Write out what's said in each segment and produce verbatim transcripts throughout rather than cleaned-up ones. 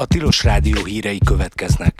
A Tilos Rádió hírei következnek.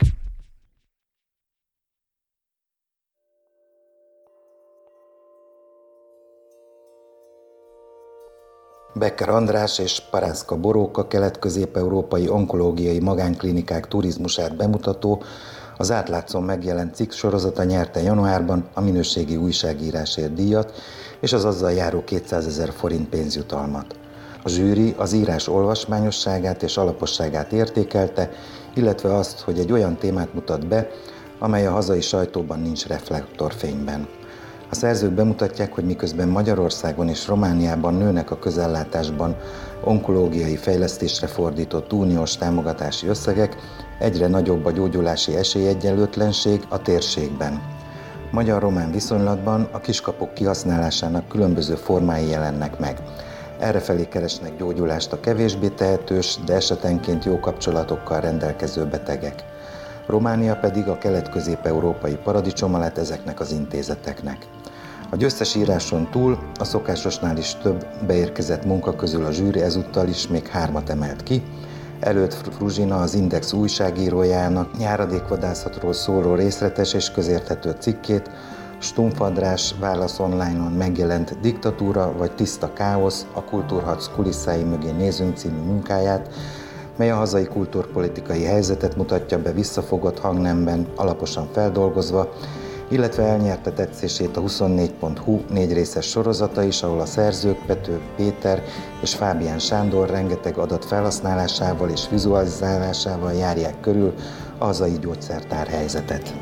Becker András és Parászka Boróka kelet-közép-európai onkológiai magánklinikák turizmusát bemutató, az átlátszón megjelent cikk sorozata nyerte januárban a minőségi újságírásért díjat és az azzal járó kétszázezer forint pénzjutalmat. A zsűri az írás olvasmányosságát és alaposságát értékelte, illetve azt, hogy egy olyan témát mutat be, amely a hazai sajtóban nincs reflektorfényben. A szerzők bemutatják, hogy miközben Magyarországon és Romániában nőnek a közellátásban onkológiai fejlesztésre fordított uniós támogatási összegek, egyre nagyobb a gyógyulási esélyegyenlőtlenség a térségben. Magyar-román viszonylatban a kiskapuk kihasználásának különböző formái jelennek meg. Errefelé keresnek gyógyulást a kevésbé tehetős, de esetenként jó kapcsolatokkal rendelkező betegek. Románia pedig a kelet-közép-európai paradicsoma lett ezeknek az intézeteknek. A győztes íráson túl a szokásosnál is több beérkezett munka közül a zsűri ezúttal is még hármat emelt ki. Előtt Fruzsina, az Index újságírójának nyáradékvadászatról szóló részletes és közérthető cikkét, Stumpf András Válasz Online-on megjelent Diktatúra vagy tiszta káosz, a kultúrharc kulisszái mögé nézünk című munkáját, mely a hazai kultúrpolitikai helyzetet mutatja be visszafogott hangnemben, alaposan feldolgozva, illetve elnyerte tetszését a huszonnégy pont hu négy részes sorozata is, ahol a szerzők Pető Péter és Fábián Sándor rengeteg adat felhasználásával és vizualizálásával járják körül a hazai gyógyszertár helyzetet.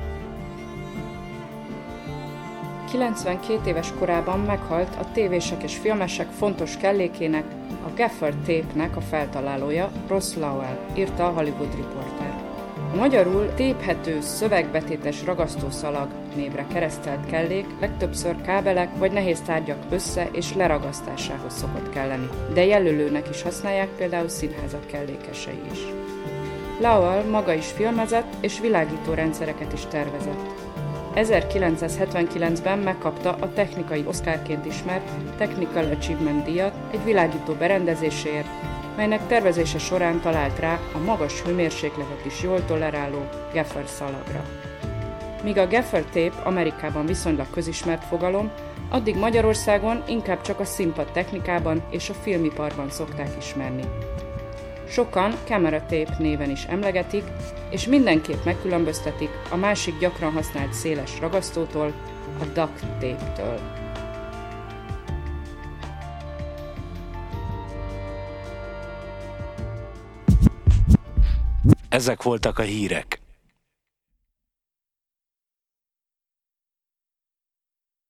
kilencvenkét éves korában meghalt a tévések és filmesek fontos kellékének, a Gaffer Tape-nek a feltalálója, Ross Lowell, írta a Hollywood Reporter. A magyarul téphető szövegbetétes ragasztószalag névre keresztelt kellék legtöbbször kábelek vagy nehéz tárgyak össze- és leragasztásához szokott kelleni, de jelölőnek is használják például színházak kellékesei is. Lowell maga is filmezett és világító rendszereket is tervezett. ezerkilencszázhetvenkilencben megkapta a technikai Oscarként ismert Technical Achievement díjat egy világító berendezéséért, melynek tervezése során talált rá a magas hőmérsékletet is jól toleráló Gaffer szalagra. Míg a Gaffer Tape Amerikában viszonylag közismert fogalom, addig Magyarországon inkább csak a színpad technikában és a filmiparban szokták ismerni. Sokan Camera Tape néven is emlegetik, és mindenképp megkülönböztetik a másik gyakran használt széles ragasztótól, a Duct Tape-től. Ezek voltak a hírek.